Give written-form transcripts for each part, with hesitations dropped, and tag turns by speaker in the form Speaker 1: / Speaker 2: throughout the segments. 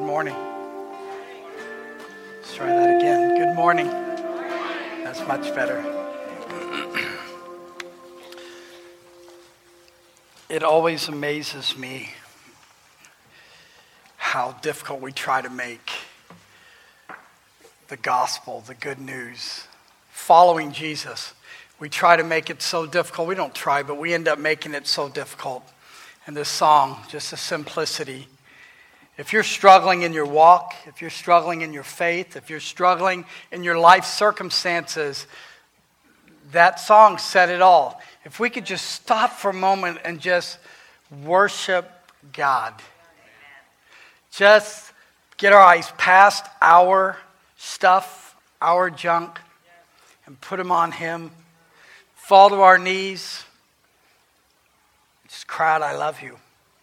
Speaker 1: morning. Let's try that again. Good morning. That's much better. It always amazes me how difficult we try to make the gospel, the good news, following Jesus. We try to make it so difficult. We don't try, but we end up making it so difficult. And this song, just the simplicity. If you're struggling in your walk, if you're struggling in your faith, if you're struggling in your life circumstances, that song said it all. If we could just stop for a moment and just worship God. Just get our eyes past our stuff, our junk, and put them on Him. Fall to our knees. Just cry out, I love you.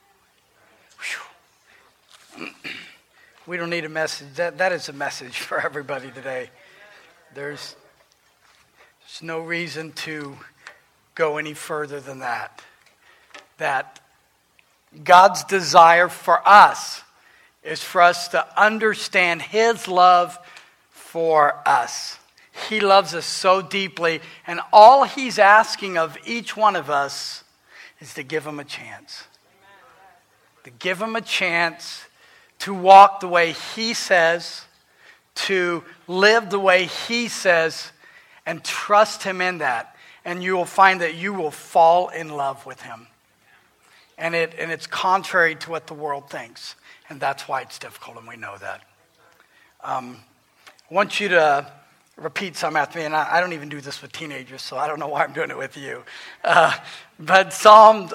Speaker 1: Whew. We don't need a message. That is a message for everybody today. There's no reason to go any further than that. That God's desire for us is for us to understand His love for us. He loves us so deeply, and all He's asking of each one of us is to give Him a chance. To give Him a chance to walk the way He says, to live the way He says, and trust Him in that. And you will find that you will fall in love with Him. And it's contrary to what the world thinks. And that's why it's difficult, and we know that. I want you to repeat some after me, and I don't even do this with teenagers, so I don't know why I'm doing it with you. But Psalms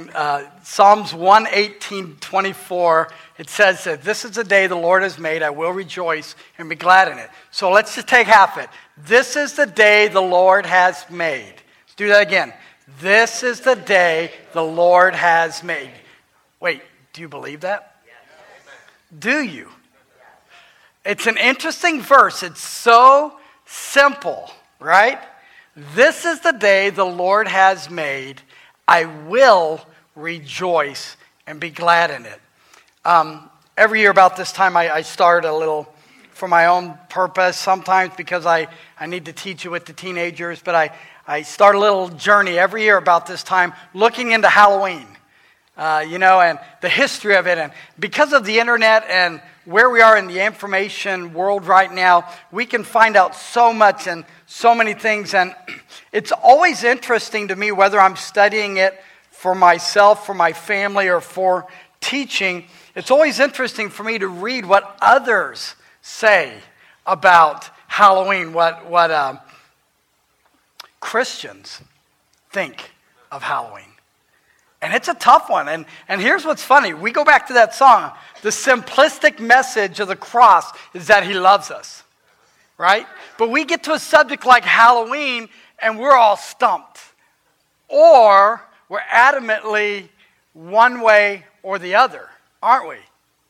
Speaker 1: 118:24, it says that this is the day the Lord has made. I will rejoice and be glad in it. So let's just take half it. This is the day the Lord has made. Let's do that again. This is the day the Lord has made. Wait, do you believe that? Do you? It's an interesting verse. It's so simple, right? This is the day the Lord has made. I will rejoice and be glad in it. Every year about this time, I start a little for my own purpose, sometimes because I need to teach it with the teenagers, but I start a little journey every year about this time looking into Halloween, and the history of it. And because of the internet and where we are in the information world right now, we can find out so much and so many things. And it's always interesting to me, whether I'm studying it for myself, for my family, or for teaching, it's always interesting for me to read what others say about Halloween, what Christians think of Halloween. And it's a tough one. And here's what's funny. We go back to that song. The simplistic message of the cross is that He loves us, right? But we get to a subject like Halloween, and we're all stumped. Or we're adamantly one way or the other, aren't we?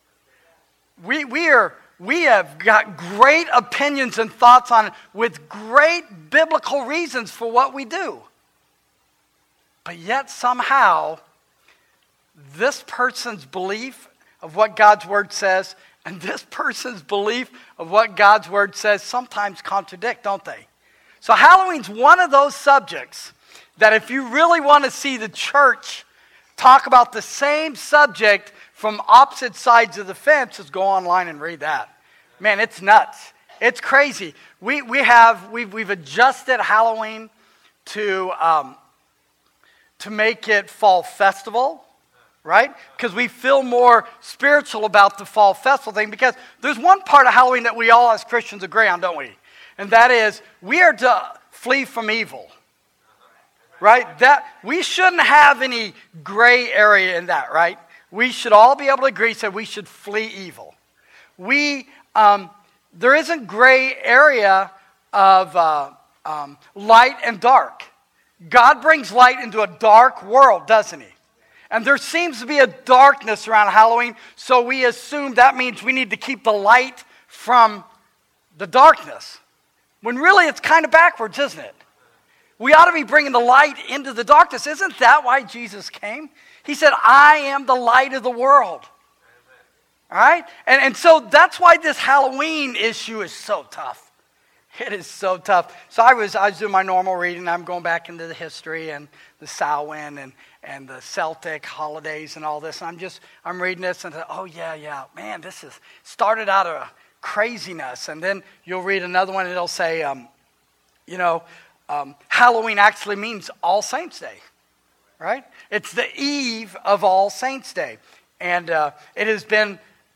Speaker 1: We have got great opinions and thoughts on it with great biblical reasons for what we do. But yet somehow, this person's belief of what God's Word says and this person's belief of what God's Word says sometimes contradict, don't they? So Halloween's one of those subjects that if you really want to see the church talk about the same subject from opposite sides of the fence, just go online and read that. Man, it's nuts. It's crazy. We've adjusted Halloween to make it fall festival, right? Because we feel more spiritual about the fall festival thing, because there's one part of Halloween that we all as Christians agree on, don't we? And that is, we are to flee from evil, right? That we shouldn't have any gray area in that, right? We should all be able to agree that we should flee evil. There isn't gray area of light and dark. God brings light into a dark world, doesn't He? And there seems to be a darkness around Halloween, so we assume that means we need to keep the light from the darkness. When really it's kind of backwards, isn't it? We ought to be bringing the light into the darkness. Isn't that why Jesus came? He said, I am the light of the world. All right? And so that's why this Halloween issue is so tough. It is so tough. So I was doing my normal reading. I'm going back into the history and the Samhain and the Celtic holidays and all this. And I'm reading this and oh yeah, man, this is started out of craziness. And then you'll read another one and it'll say, Halloween actually means All Saints Day, right? It's the eve of All Saints Day. And it has been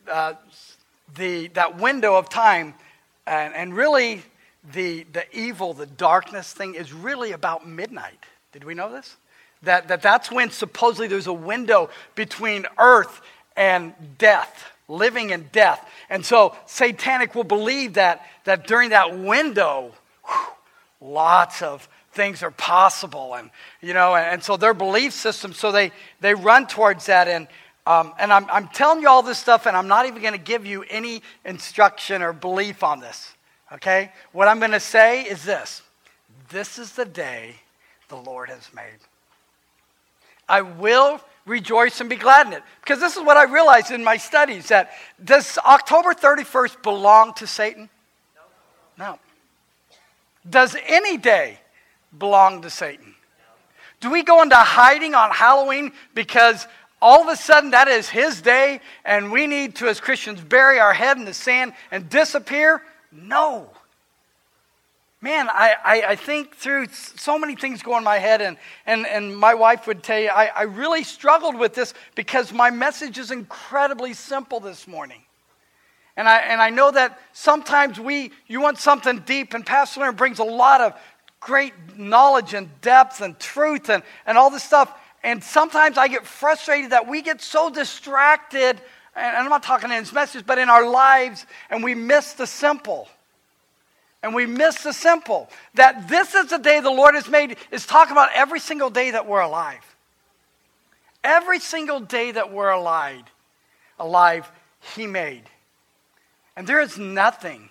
Speaker 1: that window of time and really the evil, the darkness thing is really about midnight. Did we know this? That's when supposedly there's a window between earth and death, living and death. And so Satanic will believe that during that window, lots of things are possible. And so their belief system, so they run towards that. And I'm telling you all this stuff, and I'm not even going to give you any instruction or belief on this. Okay? What I'm going to say is this. This is the day the Lord has made. I will rejoice and be glad in it. Because this is what I realized in my studies, that does October 31st belong to Satan? No. Does any day belong to Satan? Do we go into hiding on Halloween because all of a sudden that is his day and we need to, as Christians, bury our head in the sand and disappear? No. Man, I think through so many things go in my head, and my wife would tell you, I really struggled with this because my message is incredibly simple this morning. And I know that sometimes you want something deep, and Pastor Leonard brings a lot of great knowledge and depth and truth and all this stuff. And sometimes I get frustrated that we get so distracted, and I'm not talking in his message, but in our lives, and we miss the simple. And we miss the simple. That this is the day the Lord has made, is talking about every single day that we're alive. Every single day that we're alive, He made. And there is nothing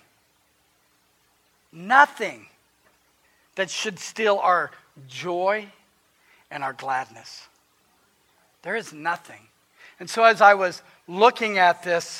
Speaker 1: that should steal our joy and our gladness. There is nothing. And so as I was looking at this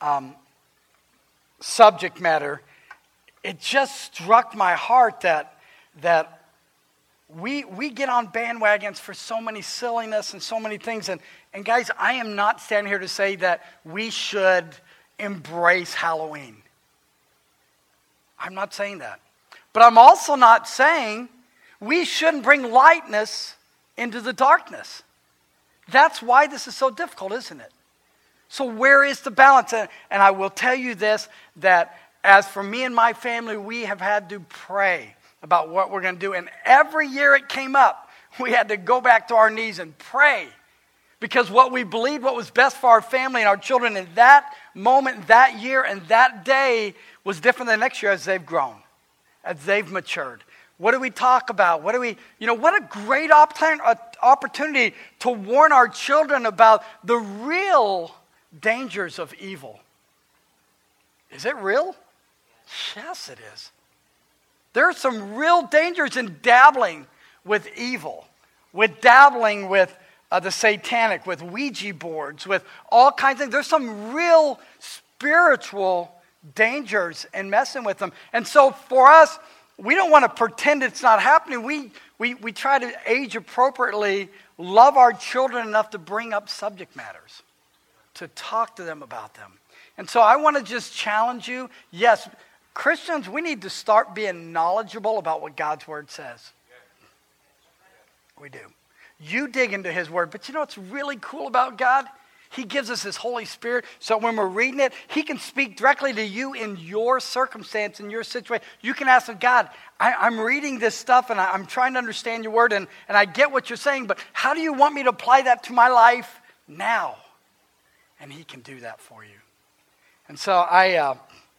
Speaker 1: subject matter, it just struck my heart that we get on bandwagons for so many silliness and so many things. And guys, I am not standing here to say that we should embrace Halloween. I'm not saying that. But I'm also not saying we shouldn't bring lightness into the darkness. That's why this is so difficult, isn't it? So where is the balance? And I will tell you this, that as for me and my family, we have had to pray about what we're going to do. And every year it came up, we had to go back to our knees and pray. Because what we believed, what was best for our family and our children in that moment, that year, and that day was different than next year as they've grown, as they've matured. What do we talk about? What a great opportunity to warn our children about the real dangers of evil. Is it real? Yes, it is. There are some real dangers in dabbling with evil, with dabbling with the satanic, with Ouija boards, with all kinds of things. There's some real spiritual dangers in messing with them. And so for us, we don't want to pretend it's not happening. We try to age appropriately, love our children enough to bring up subject matters, to talk to them about them. And so I want to just challenge you. Yes, Christians, we need to start being knowledgeable about what God's Word says. We do. You dig into His Word. But you know what's really cool about God? He gives us His Holy Spirit, so when we're reading it, He can speak directly to you in your circumstance, in your situation. You can ask Him, God, I'm reading this stuff, and I'm trying to understand your Word, and I get what you're saying, but how do you want me to apply that to my life now? And He can do that for you. And so I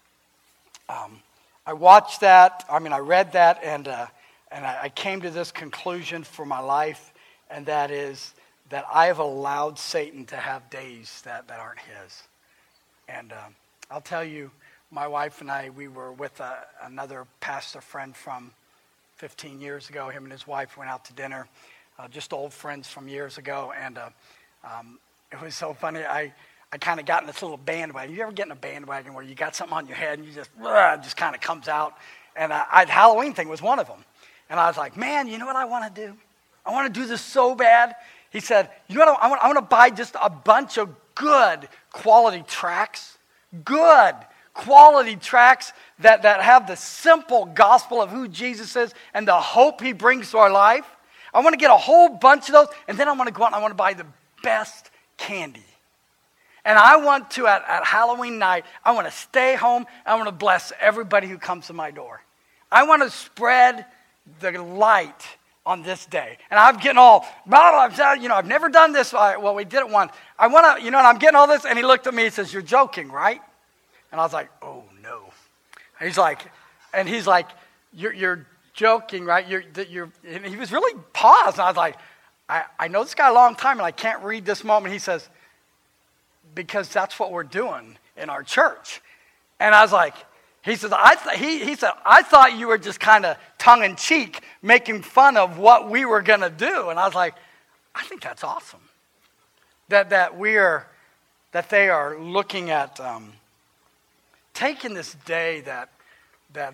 Speaker 1: watched that, I read that, and I came to this conclusion for my life, and that is that I have allowed Satan to have days that aren't his. And I'll tell you, my wife and I, we were with another pastor friend from 15 years ago. Him and his wife went out to dinner, just old friends from years ago. And it was so funny. I I kind of got in this little bandwagon. You ever get in a bandwagon where you got something on your head and you just kind of comes out? And Halloween thing was one of them. And I was like, man, you know what I want to do? I want to do this so bad. He said, you know what, I want to buy just a bunch of good quality tracts. Good quality tracts that have the simple gospel of who Jesus is and the hope he brings to our life. I want to get a whole bunch of those, and then I want to go out and I want to buy the best candy. And I want to, at Halloween night, I want to stay home. I want to bless everybody who comes to my door. I want to spread the light on this day. And I'm getting all, I've never done this. Well, we did it once. I want to, and I'm getting all this. And he looked at me and says, you're joking, right? And I was like, oh, no. And he's like, you're joking, right? And he was really paused. And I was like, I know this guy a long time, and I can't read this moment. He says, because that's what we're doing in our church. And I was like, he said, I thought you were just kind of tongue-in-cheek making fun of what we were going to do. And I was like, I think that's awesome. That they are looking at taking this day that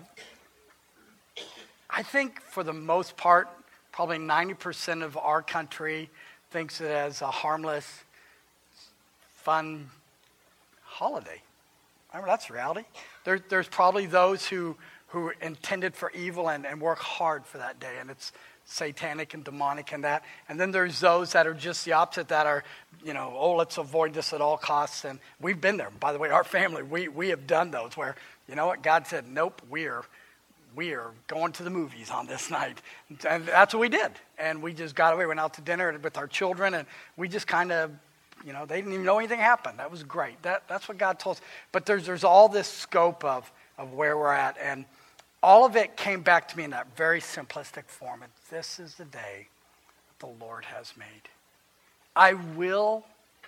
Speaker 1: I think for the most part, probably 90% of our country thinks it as a harmless, fun holiday. Remember, that's reality. There's probably those who intended for evil and work hard for that day, and it's satanic and demonic and that. And then there's those that are just the opposite, that are, let's avoid this at all costs. And we've been there. By the way, our family, we have done those where, you know what, God said, nope, we are going to the movies on this night. And that's what we did. And we just got away, went out to dinner with our children, and we just kind of, they didn't even know anything happened. That was great. That's what God told us. But there's all this scope of where we're at. And all of it came back to me in that very simplistic form. And this is the day that the Lord has made. I will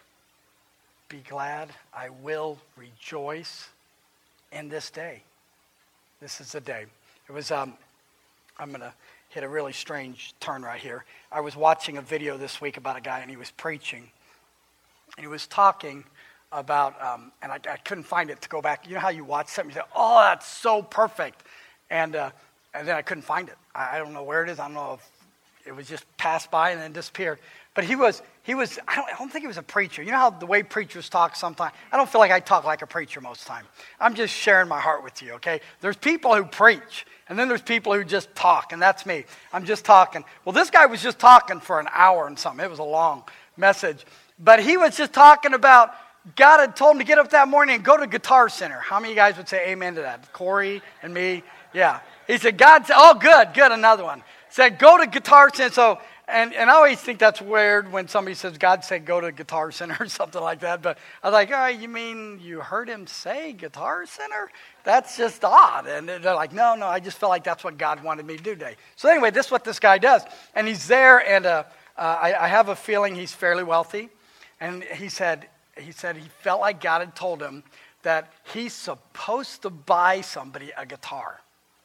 Speaker 1: be glad. I will rejoice in this day. This is the day. It was, I'm going to hit a really strange turn right here. I was watching a video this week about a guy, and he was preaching. And he was talking about, and I couldn't find it to go back. You know how you watch something, you say, oh, that's so perfect. And then I couldn't find it. I don't know where it is. I don't know if it was just passed by and then disappeared. But he was. I don't think he was a preacher. You know how the way preachers talk sometimes? I don't feel like I talk like a preacher most of the time. I'm just sharing my heart with you, okay? There's people who preach, and then there's people who just talk, and that's me. I'm just talking. Well, this guy was just talking for an hour and something. It was a long message. But he was just talking about God had told him to get up that morning and go to Guitar Center. How many of you guys would say amen to that? Corey and me? Yeah. He said, God said, oh, good, another one. Said, go to Guitar Center. So, and I always think that's weird when somebody says, God said go to Guitar Center or something like that. But I was like, oh, you mean you heard him say Guitar Center? That's just odd. And they're like, no, I just felt like that's what God wanted me to do today. So anyway, this is what this guy does. And he's there, and I have a feeling he's fairly wealthy. And he said he felt like God had told him that he's supposed to buy somebody a guitar.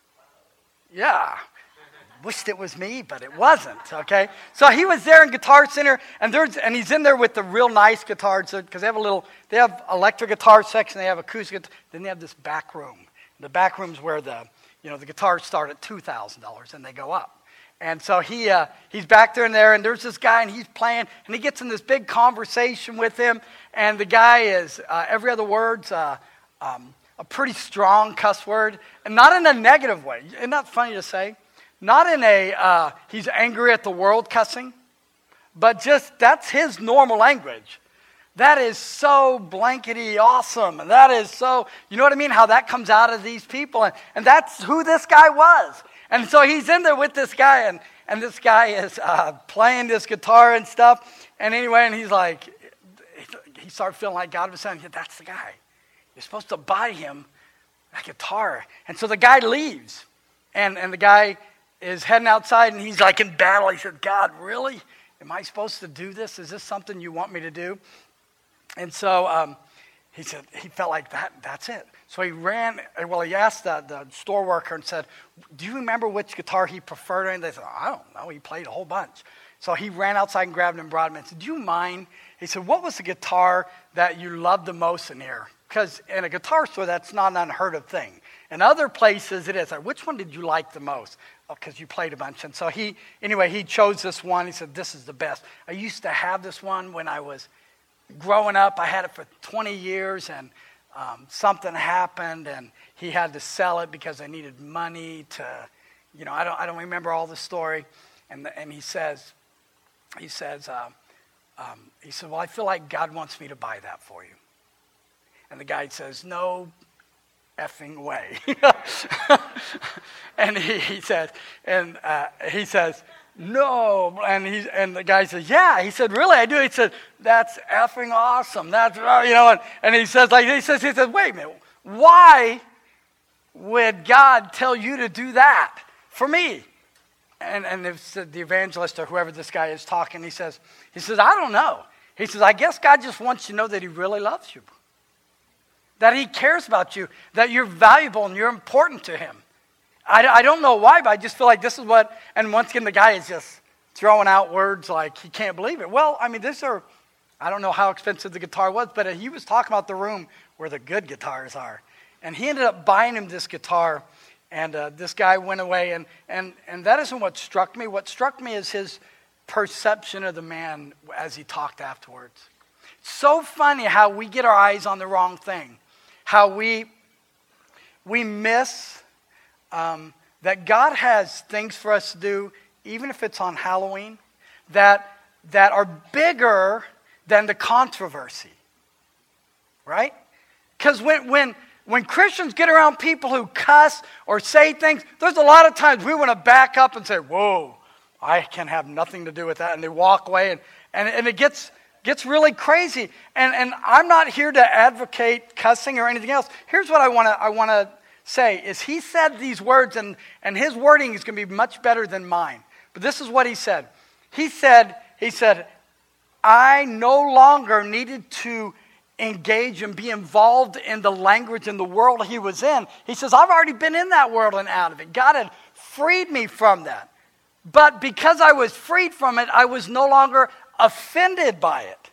Speaker 1: Yeah. Wished it was me, but it wasn't, okay? So he was there in Guitar Center, and he's in there with the real nice guitars, because they have electric guitar section, they have acoustic, then they have this back room. The back room's where the guitars start at $2,000 and they go up. And so he's back there, and there's this guy, and he's playing, and he gets in this big conversation with him, and the guy is, every other word's a pretty strong cuss word, and not in a negative way. Isn't that funny to say? Not in a, he's angry at the world cussing, but just that's his normal language. That is so blankety awesome. And that is so, you know what I mean? How that comes out of these people. And that's who this guy was. And so he's in there with this guy, and this guy is playing this guitar and stuff. And anyway, and he's like, he started feeling like God was saying, yeah, that's the guy. You're supposed to buy him a guitar. And so the guy leaves. And the guy is heading outside, and he's like in battle. He said, God, really? Am I supposed to do this? Is this something you want me to do? And so he said, he felt like that's it. So he asked the store worker and said, do you remember which guitar he preferred? And they said, I don't know. He played a whole bunch. So he ran outside and grabbed him and brought him in and said, do you mind? He said, what was the guitar that you loved the most in here? Because in a guitar store, that's not an unheard of thing. In other places, it is. Like, which one did you like the most? Oh, because you played a bunch. And so he chose this one. He said, this is the best. I used to have this one when I was growing up. I had it for 20 years, and something happened, and he had to sell it because I needed money to, I don't remember all the story. And he says, well, I feel like God wants me to buy that for you. And the guy says, no effing way. And he says, no. And the guy says, yeah. He said, really? I do. He said, that's effing awesome. That's, and he says, wait a minute. Why would God tell you to do that for me? And the evangelist or whoever this guy is talking, he says, I don't know. He says, I guess God just wants you to know that he really loves you. That he cares about you. That you're valuable and you're important to him. I don't know why, but I just feel like this is what, and once again, the guy is just throwing out words like he can't believe it. Well, I mean, I don't know how expensive the guitar was, but he was talking about the room where the good guitars are. And he ended up buying him this guitar. And this guy went away, and that isn't what struck me. What struck me is his perception of the man as he talked afterwards. It's so funny how we get our eyes on the wrong thing. How we miss that God has things for us to do, even if it's on Halloween, that are bigger than the controversy. Right? Because when Christians get around people who cuss or say things, there's a lot of times we want to back up and say, whoa, I can have nothing to do with that. And they walk away, and it gets really crazy. And I'm not here to advocate cussing or anything else. Here's what I want to say, is he said these words, and his wording is going to be much better than mine. But this is what he said. He said, I no longer needed to engage and be involved in the language and the world he was in. He says, I've already been in that world and out of it. God had freed me from that. But because I was freed from it, I was no longer offended by it.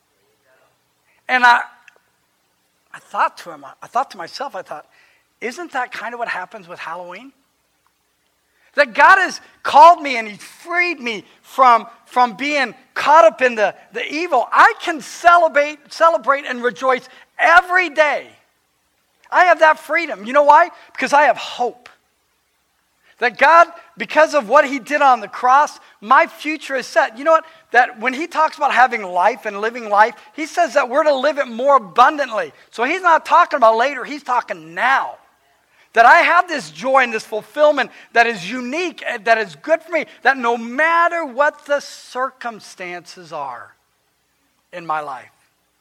Speaker 1: And I thought to myself, isn't that kind of what happens with Halloween? That God has called me and he's freed me from being caught up in the evil. I can celebrate and rejoice every day. I have that freedom. You know why? Because I have hope. That God, because of what he did on the cross, my future is set. You know what? That when he talks about having life and living life, he says that we're to live it more abundantly. So he's not talking about later, he's talking now. That I have this joy and this fulfillment that is unique, and that is good for me, that no matter what the circumstances are in my life,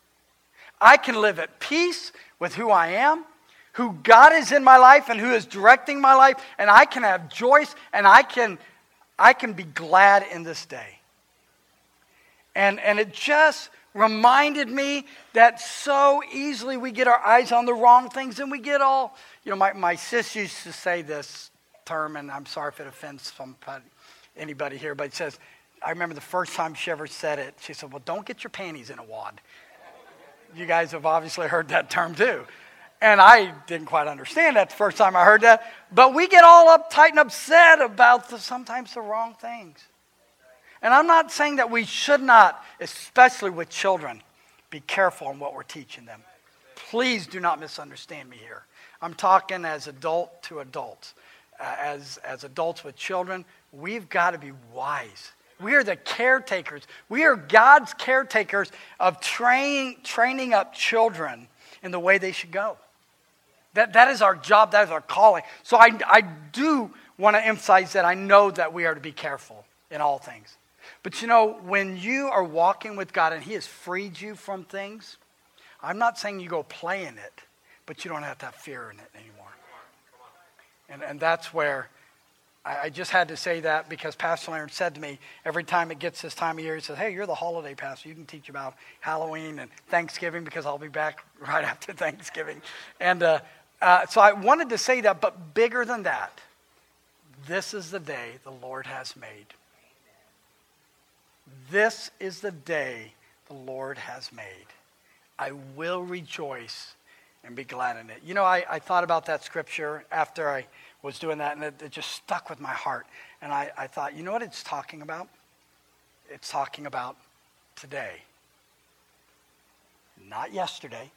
Speaker 1: I can live at peace with who I am, who God is in my life and who is directing my life, and I can have joy, and I can be glad in this day. And it just reminded me that so easily we get our eyes on the wrong things, and we get all, my sis used to say this term, and I'm sorry if it offends anybody here, but it says, I remember the first time she ever said it, she said, well, don't get your panties in a wad. You guys have obviously heard that term too. And I didn't quite understand that the first time I heard that. But we get all uptight and upset about sometimes the wrong things. And I'm not saying that we should not, especially with children, be careful in what we're teaching them. Please do not misunderstand me here. I'm talking as adult to adults. As adults with children, we've got to be wise. We are the caretakers. We are God's caretakers of training up children in the way they should go. That is our job. That is our calling. So I do want to emphasize that I know that we are to be careful in all things. But when you are walking with God and he has freed you from things, I'm not saying you go play in it, but you don't have to have fear in it anymore. And that's where I just had to say that, because Pastor Larry said to me, every time it gets this time of year, he says, hey, you're the holiday pastor. You can teach about Halloween and Thanksgiving, because I'll be back right after Thanksgiving. And so I wanted to say that, but bigger than that, this is the day the Lord has made. This is the day the Lord has made. I will rejoice and be glad in it. You know, I thought about that scripture after I was doing that, and it just stuck with my heart. And I thought, you know what it's talking about? It's talking about today. Not yesterday.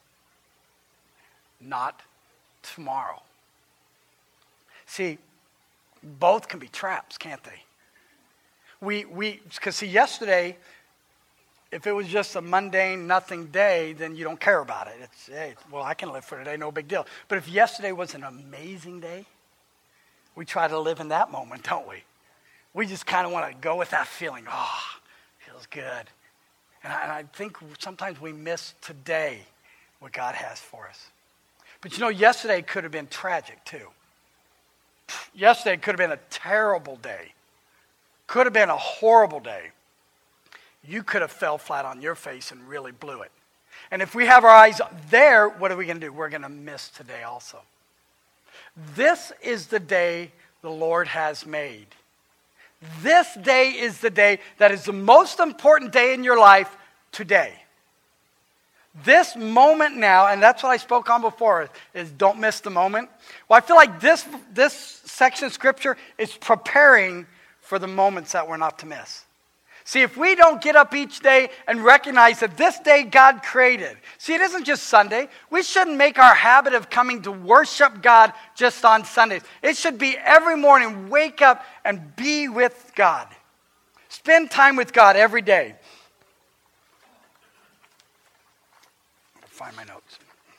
Speaker 1: Not tomorrow. See, both can be traps, can't they? Because see, yesterday, if it was just a mundane, nothing day, then you don't care about it. It's, hey, well, I can live for today, no big deal. But if yesterday was an amazing day, we try to live in that moment, don't we? We just kind of want to go with that feeling. Oh, feels good. And I think sometimes we miss today what God has for us. But you know, yesterday could have been tragic too. Yesterday could have been a terrible day. Could have been a horrible day. You could have fell flat on your face and really blew it. And if we have our eyes there, what are we going to do? We're going to miss today also. This is the day the Lord has made. This day is the day that is the most important day in your life today. This moment now, and that's what I spoke on before, is don't miss the moment. Well, I feel like this section of Scripture is preparing for the moments that we're not to miss. See, if we don't get up each day and recognize that this day God created. See, it isn't just Sunday. We shouldn't make our habit of coming to worship God just on Sundays. It should be every morning, wake up and be with God. Spend time with God every day. Find my notes.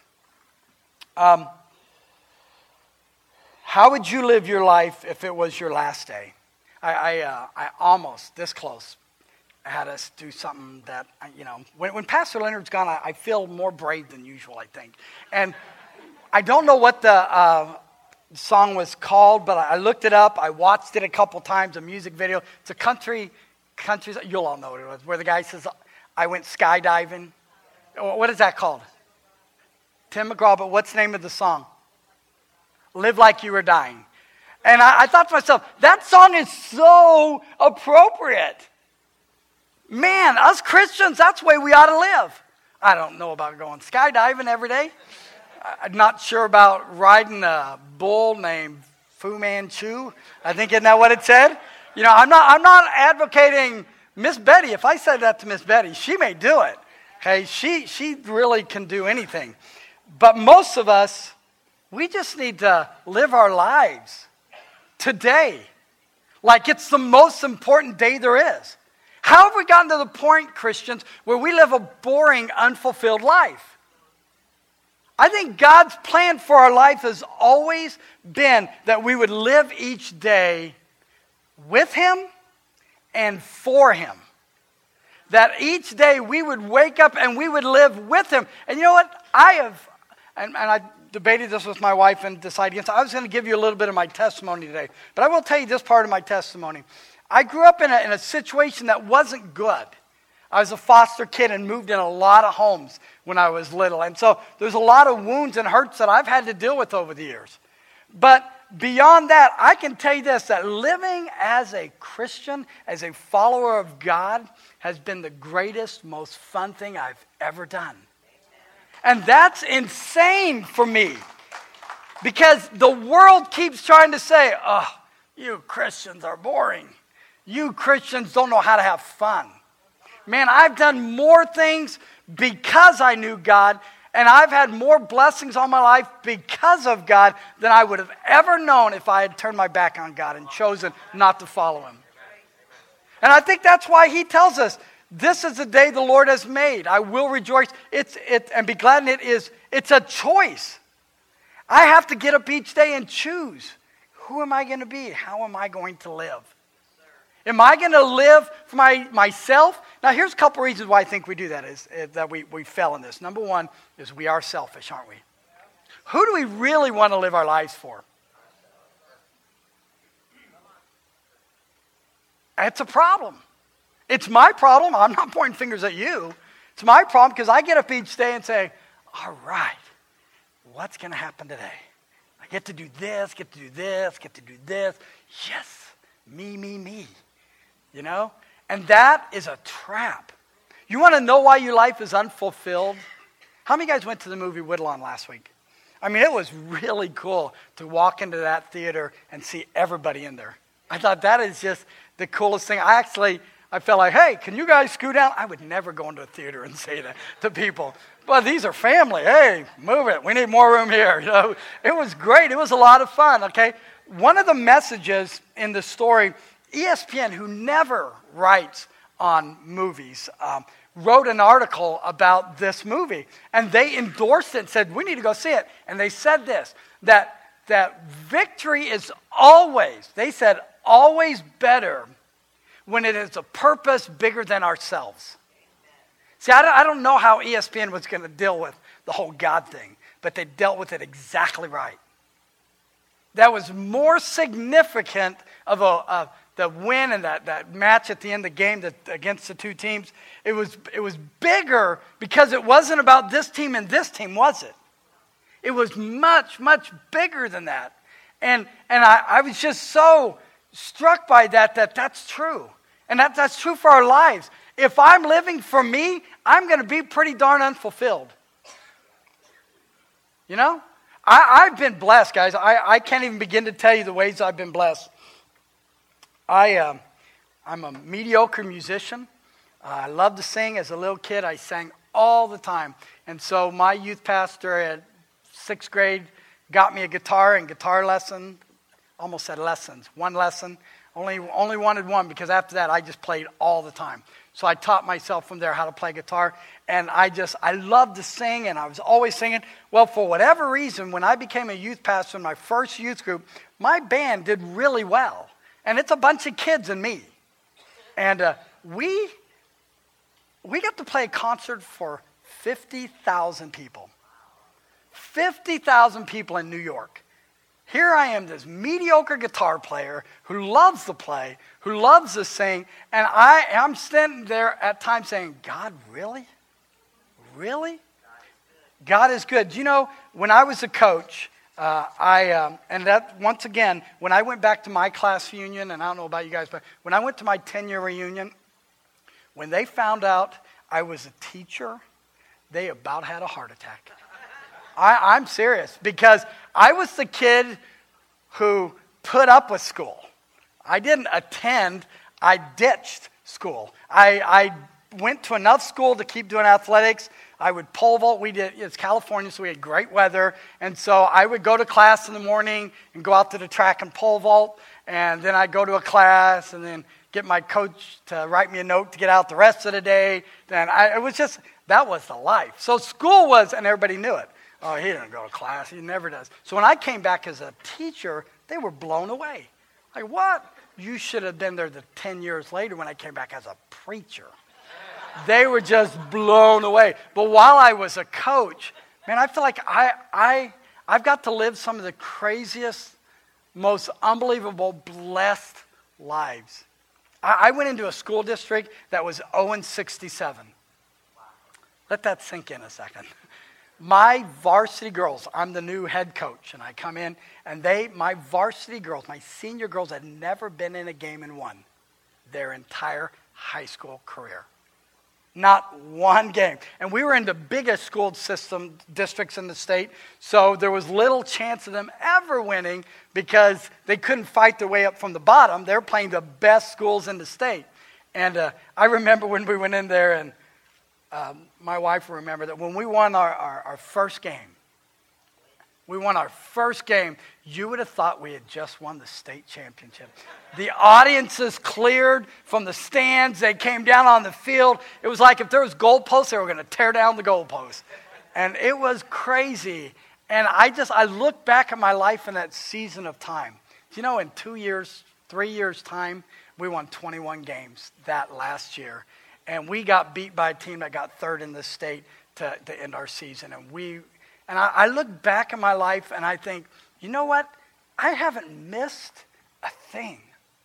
Speaker 1: How would you live your life if it was your last day? I almost, this close, I had us do something that, you know, when Pastor Leonard's gone, I feel more brave than usual, I think. And I don't know what the song was called, but I looked it up. I watched it a couple times, a music video. It's a country, you'll all know what it was, where the guy says, I went skydiving. What is that called? Tim McGraw, but what's the name of the song? Live Like You Were Dying. And I thought to myself, that song is so appropriate. Man, us Christians, that's the way we ought to live. I don't know about going skydiving every day. I'm not sure about riding a bull named Fu Manchu. I think, isn't that what it said? You know, I'm not advocating Miss Betty. If I said that to Miss Betty, she may do it. Okay, she really can do anything. But most of us, we just need to live our lives today like it's the most important day there is. How have we gotten to the point, Christians, where we live a boring, unfulfilled life? I think God's plan for our life has always been that we would live each day with Him and for Him. That each day we would wake up and we would live with Him. And you know what? And I debated this with my wife and decided against it. I was going to give you a little bit of my testimony today. But I will tell you this part of my testimony. I grew up in a situation that wasn't good. I was a foster kid and moved in a lot of homes when I was little. And so there's a lot of wounds and hurts that I've had to deal with over the years. But beyond that, I can tell you this, that living as a Christian, as a follower of God, has been the greatest, most fun thing I've ever done. And that's insane for me. Because the world keeps trying to say, oh, you Christians are boring. You Christians don't know how to have fun. Man, I've done more things because I knew God, and I've had more blessings on my life because of God than I would have ever known if I had turned my back on God and chosen not to follow Him. And I think that's why He tells us, this is the day the Lord has made. I will rejoice and be glad in it. It's a choice. I have to get up each day and choose. Who am I going to be? How am I going to live? Am I going to live for myself? Now, here's a couple reasons why I think we do that, is that we fell in this. Number one is we are selfish, aren't we? Who do we really want to live our lives for? It's a problem. It's my problem. I'm not pointing fingers at you. It's my problem because I get up each day and say, all right, what's going to happen today? I get to do this, get to do this, get to do this. Yes, me. You know? And that is a trap. You want to know why your life is unfulfilled? How many guys went to the movie Whittlon last week? I mean, it was really cool to walk into that theater and see everybody in there. I thought that is just the coolest thing. I felt like, hey, can you guys scoot down? I would never go into a theater and say that to people. But these are family. Hey, move it. We need more room here. It was great. It was a lot of fun, okay? One of the messages in the story, ESPN, who never writes on movies, wrote an article about this movie. And they endorsed it and said, we need to go see it. And they said this, that victory is always, they said, always better when it is a purpose bigger than ourselves. See, I don't know how ESPN was going to deal with the whole God thing, but they dealt with it exactly right. That was more significant of the win and that match at the end of the game against the two teams. It was bigger because it wasn't about this team and this team, was it? It was much, much bigger than that. And I was just so struck by that's true. And that's true for our lives. If I'm living for me, I'm going to be pretty darn unfulfilled. You know? I've been blessed, guys. I can't even begin to tell you the ways I've been blessed. I'm a mediocre musician. I love to sing. As a little kid, I sang all the time. And so my youth pastor at 6th grade got me a guitar and guitar lesson. Almost said lessons. One lesson. Only wanted one because after that, I just played all the time. So I taught myself from there how to play guitar. And I loved to sing, and I was always singing. Well, for whatever reason, when I became a youth pastor in my first youth group, my band did really well. And it's a bunch of kids and me. And we got to play a concert for 50,000 people. 50,000 people in New York. Here I am, this mediocre guitar player who loves to play, who loves to sing, and I'm standing there at times saying, God, really? Really? God is good. You know, when I was a coach, and that once again, when I went back to my class reunion, and I don't know about you guys, but when I went to my 10-year reunion, when they found out I was a teacher, they about had a heart attack. I'm serious, because I was the kid who put up with school. I didn't attend, I ditched school. I went to enough school to keep doing athletics. I would pole vault. It's California, so we had great weather. And so I would go to class in the morning and go out to the track and pole vault. And then I'd go to a class and then get my coach to write me a note to get out the rest of the day. That was the life. So school was, and everybody knew it. Oh, he didn't go to class. He never does. So when I came back as a teacher, they were blown away. Like, what? You should have been there 10 years later when I came back as a preacher. They were just blown away. But while I was a coach, man, I feel like I've got to live some of the craziest, most unbelievable, blessed lives. I went into a school district that was 0-67. Let that sink in a second. My varsity girls, I'm the new head coach, and I come in, and my varsity girls, my senior girls, had never been in a game and won their entire high school career. Not one game. And we were in the biggest school system districts in the state, so there was little chance of them ever winning because they couldn't fight their way up from the bottom. They were playing the best schools in the state. And I remember when we went in there, and my wife will remember that when we won our first game, you would have thought we had just won the state championship. The audiences cleared from the stands. They came down on the field. It was like if there was goalposts, they were going to tear down the goalposts. And it was crazy. And I look back at my life in that season of time. You know, in 3 years' time, we won 21 games that last year. And we got beat by a team that got third in the state to end our season. And I look back at my life and I think, you know what? I haven't missed a thing.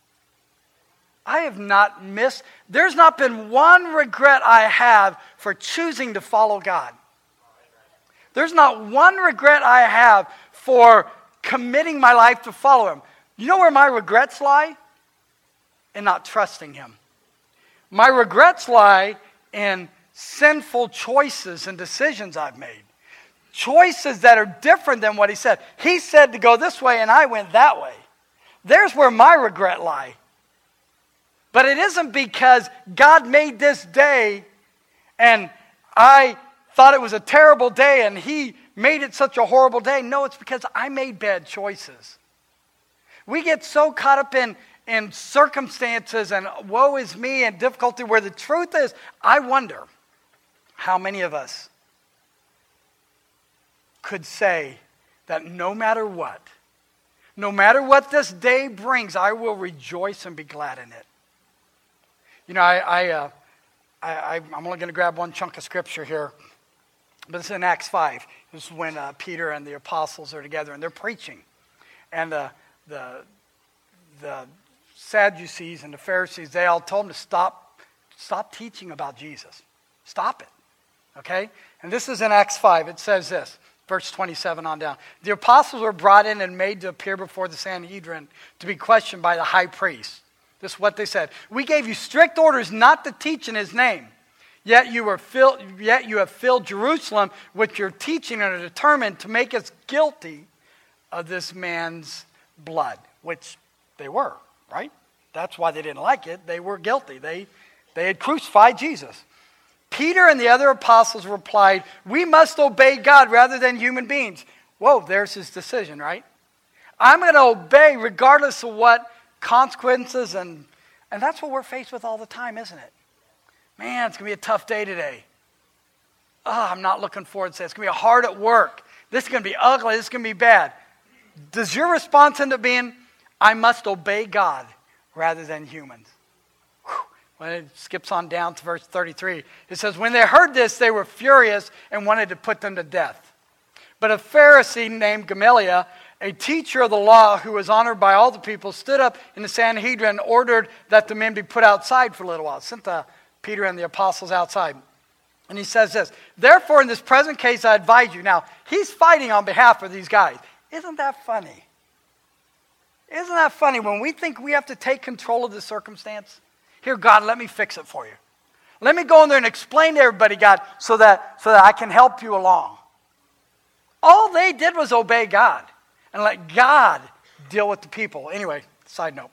Speaker 1: I have not missed. There's not been one regret I have for choosing to follow God. There's not one regret I have for committing my life to follow Him. You know where my regrets lie? In not trusting Him. My regrets lie in sinful choices and decisions I've made. Choices that are different than what he said. He said to go this way and I went that way. There's where my regret lies. But it isn't because God made this day and I thought it was a terrible day and he made it such a horrible day. No, it's because I made bad choices. We get so caught up in circumstances and woe is me and difficulty where the truth is, I wonder how many of us could say that no matter what this day brings, I will rejoice and be glad in it. You know, I'm only going to grab one chunk of scripture here, but it's in Acts 5. This is when Peter and the apostles are together and they're preaching. And the Sadducees and the Pharisees, they all told them to stop teaching about Jesus. Stop it. Okay? And this is in Acts 5. It says this, verse 27 on down. The apostles were brought in and made to appear before the Sanhedrin to be questioned by the high priest. This is what they said. We gave you strict orders not to teach in his name. Yet you have filled Jerusalem with your teaching and are determined to make us guilty of this man's blood. Which they were, right? That's why they didn't like it. They were guilty. They had crucified Jesus. Peter and the other apostles replied, we must obey God rather than human beings. Whoa, there's his decision, right? I'm going to obey regardless of what consequences, and that's what we're faced with all the time, isn't it? Man, it's going to be a tough day today. Oh, I'm not looking forward to it. It's going to be hard at work. This is going to be ugly. This is going to be bad. Does your response end up being, I must obey God rather than humans? When it skips on down to verse 33, it says, when they heard this, they were furious and wanted to put them to death. But a Pharisee named Gamaliel, a teacher of the law who was honored by all the people, stood up in the Sanhedrin and ordered that the men be put outside for a little while. Sent Peter and the apostles outside. And he says this, therefore in this present case I advise you. Now, he's fighting on behalf of these guys. Isn't that funny? Isn't that funny when we think we have to take control of the circumstance? Here, God, let me fix it for you. Let me go in there and explain to everybody, God, so that I can help you along. All they did was obey God and let God deal with the people. Anyway, side note.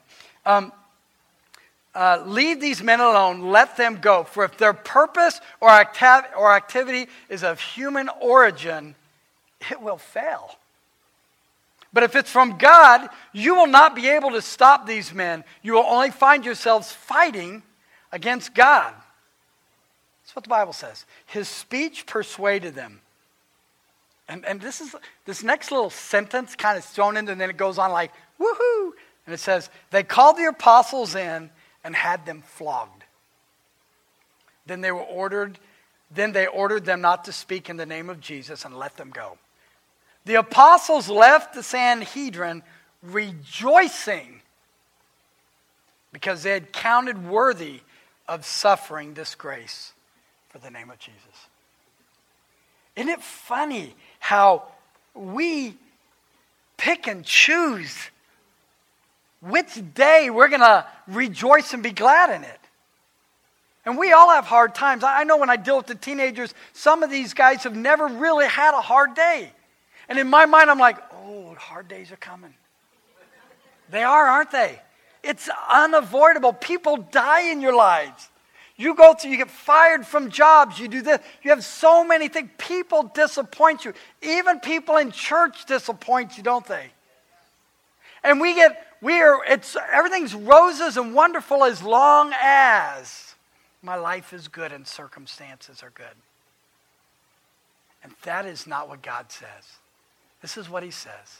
Speaker 1: Leave these men alone, let them go. For if their purpose or activity is of human origin, it will fail. But if it's from God, you will not be able to stop these men. You will only find yourselves fighting against God. That's what the Bible says. His speech persuaded them. And this next little sentence kind of thrown in, and then it goes on like, woohoo! And it says, they called the apostles in and had them flogged. Then they ordered them not to speak in the name of Jesus and let them go. The apostles left the Sanhedrin rejoicing because they had counted worthy of suffering disgrace for the name of Jesus. Isn't it funny how we pick and choose which day we're going to rejoice and be glad in it? And we all have hard times. I know when I deal with the teenagers, some of these guys have never really had a hard day. And in my mind, I'm like, oh, hard days are coming. They are, aren't they? It's unavoidable. People die in your lives. You get fired from jobs, you do this. You have so many things. People disappoint you. Even people in church disappoint you, don't they? And everything's roses and wonderful as long as my life is good and circumstances are good. And that is not what God says. This is what he says.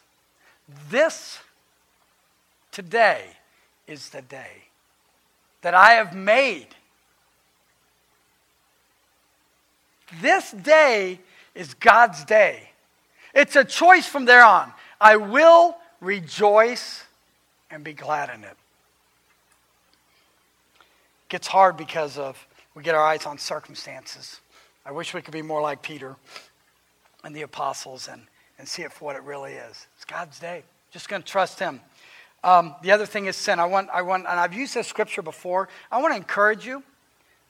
Speaker 1: Today is the day that I have made. This day is God's day. It's a choice from there on. I will rejoice and be glad in it. It gets hard because we get our eyes on circumstances. I wish we could be more like Peter and the apostles and see it for what it really is. It's God's day. Just going to trust him. The other thing is sin. And I've used this scripture before. I want to encourage you.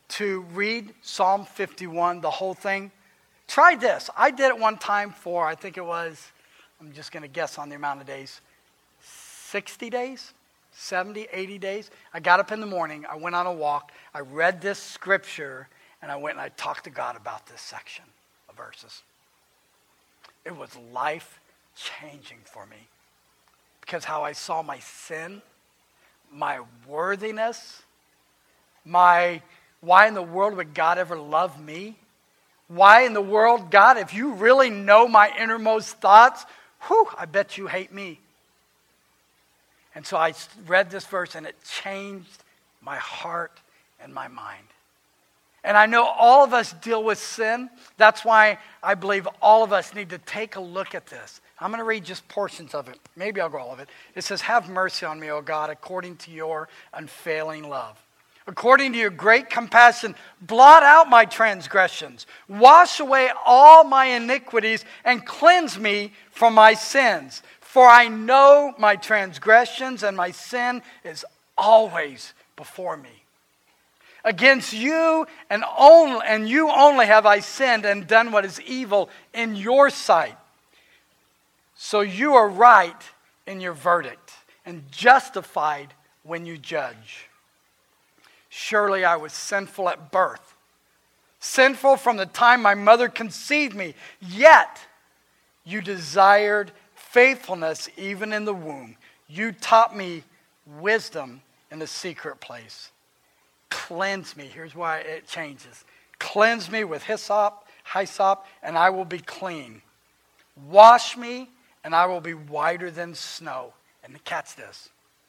Speaker 1: to read Psalm 51, the whole thing, try this. I did it one time for, I think it was, I'm just going to guess on the amount of days, 60 days, 70, 80 days. I got up in the morning, I went on a walk, I read this scripture, and I went and I talked to God about this section of verses. It was life-changing for me because how I saw my sin, my worthiness, why in the world would God ever love me? Why in the world, God, if you really know my innermost thoughts, I bet you hate me. And so I read this verse and it changed my heart and my mind. And I know all of us deal with sin. That's why I believe all of us need to take a look at this. I'm going to read just portions of it. Maybe I'll go all of it. It says, "Have mercy on me, O God, according to your unfailing love. According to your great compassion, blot out my transgressions. Wash away all my iniquities and cleanse me from my sins. For I know my transgressions and my sin is always before me. Against you and you only have I sinned and done what is evil in your sight. So you are right in your verdict and justified when you judge. Surely I was sinful at birth, sinful from the time my mother conceived me. Yet you desired faithfulness even in the womb. You taught me wisdom in the secret place. Cleanse me." Here's why it changes. "Cleanse me with hyssop, and I will be clean. Wash me, and I will be whiter than snow." And catch this.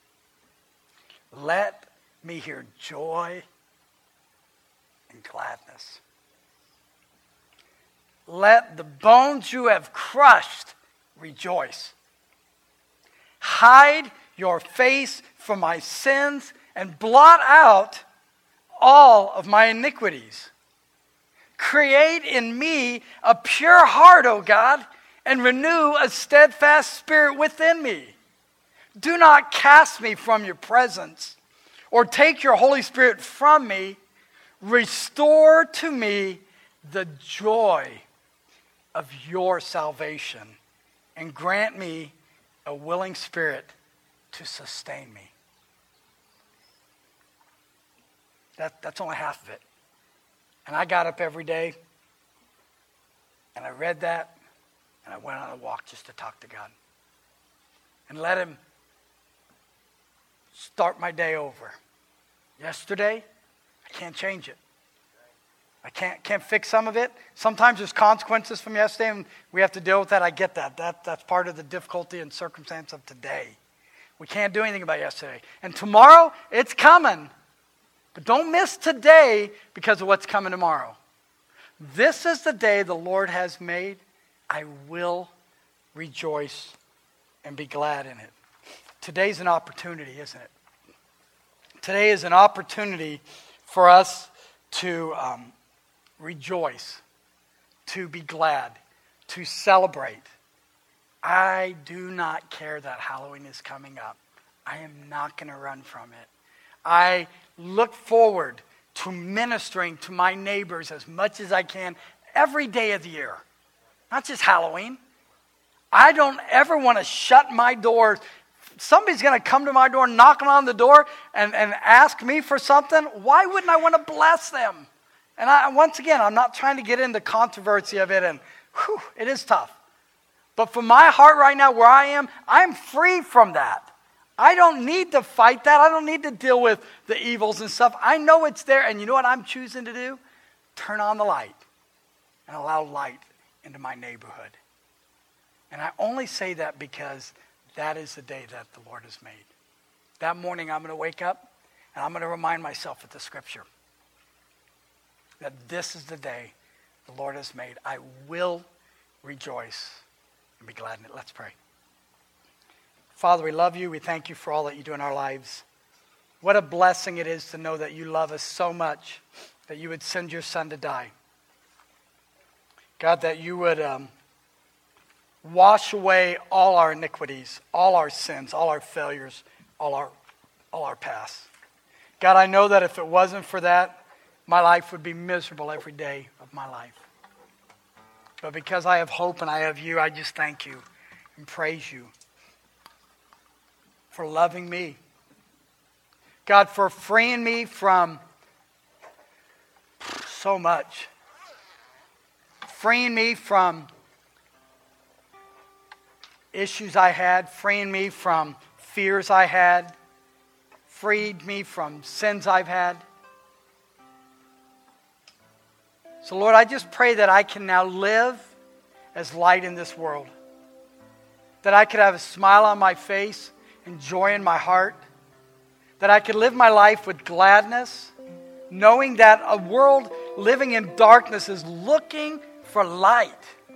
Speaker 1: "Let me hear joy and gladness. Let the bones you have crushed rejoice. Hide your face from my sins and blot out all of my iniquities. Create in me a pure heart, O God, and renew a steadfast spirit within me. Do not cast me from your presence or take your Holy Spirit from me. Restore to me the joy of your salvation and grant me a willing spirit to sustain me." That's only half of it. And I got up every day and I read that and I went on a walk just to talk to God and let him start my day over. Yesterday, I can't change it. I can't fix some of it. Sometimes there's consequences from yesterday and we have to deal with that. I get that. That's part of the difficulty and circumstance of today. We can't do anything about yesterday. And tomorrow, it's coming. But don't miss today because of what's coming tomorrow. This is the day the Lord has made. I will rejoice and be glad in it. Today's an opportunity, isn't it? Today is an opportunity for us to rejoice, to be glad, to celebrate. I do not care that Halloween is coming up. I am not going to run from it. I look forward to ministering to my neighbors as much as I can every day of the year. Not just Halloween. I don't ever want to shut my doors. Somebody's going to come to my door, knocking on the door, and ask me for something. Why wouldn't I want to bless them? And once again, I'm not trying to get into controversy of it, and it is tough. But for my heart right now, where I am, I'm free from that. I don't need to fight that. I don't need to deal with the evils and stuff. I know it's there, and you know what I'm choosing to do? Turn on the light and allow light into my neighborhood. And I only say that because that is the day that the Lord has made. That morning I'm going to wake up and I'm going to remind myself of the scripture that this is the day the Lord has made. I will rejoice and be glad in it. Let's pray. Father, we love you. We thank you for all that you do in our lives. What a blessing it is to know that you love us so much that you would send your son to die. God, that you would wash away all our iniquities, all our sins, all our failures, all our past. God, I know that if it wasn't for that, my life would be miserable every day of my life. But because I have hope and I have you, I just thank you and praise you for loving me. God, for freeing me from so much. Freeing me from issues I had, freeing me from fears I had, freed me from sins I've had. So Lord, I just pray that I can now live as light in this world. That I could have a smile on my face and joy in my heart. That I could live my life with gladness, knowing that a world living in darkness is looking for light.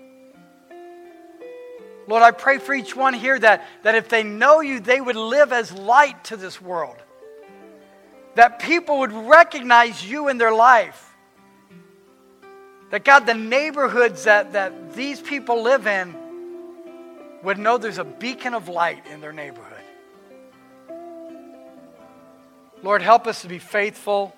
Speaker 1: Lord, I pray for each one here that if they know you, they would live as light to this world. That people would recognize you in their life. That God, the neighborhoods that these people live in would know there's a beacon of light in their neighborhood. Lord, help us to be faithful,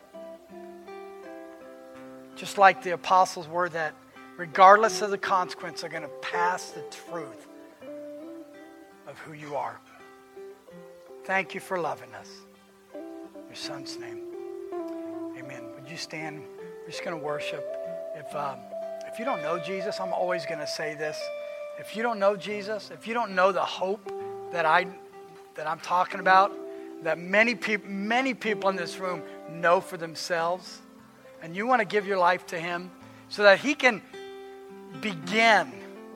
Speaker 1: just like the apostles were, that regardless of the consequence, they're going to pass the truth of who you are. Thank you for loving us. In your Son's name, amen. Would you stand? We're just going to worship. If you don't know Jesus, I'm always going to say this. If you don't know Jesus, if you don't know the hope that I'm talking about, that many people in this room know for themselves, and you want to give your life to him so that he can begin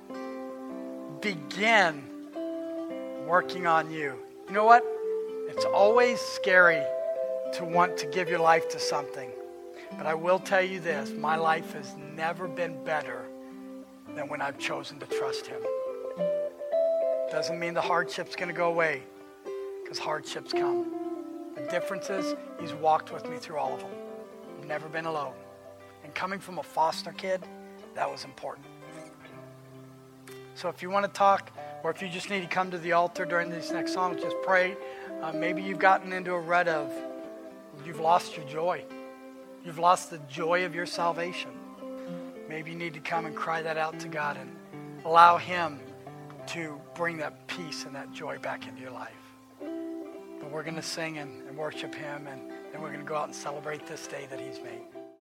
Speaker 1: working on you. You know what? It's always scary to want to give your life to something. But I will tell you this, my life has never been better than when I've chosen to trust him. Doesn't mean the hardship's going to go away, because hardships come. The difference is he's walked with me through all of them. I've never been alone. And coming from a foster kid, that was important. So if you want to talk, or if you just need to come to the altar during these next songs, just pray. Maybe you've gotten into a rut of, you've lost your joy. You've lost the joy of your salvation. Maybe you need to come and cry that out to God and allow him to bring that peace and that joy back into your life. But we're going to sing and worship him, and then we're going to go out and celebrate this day that he's made.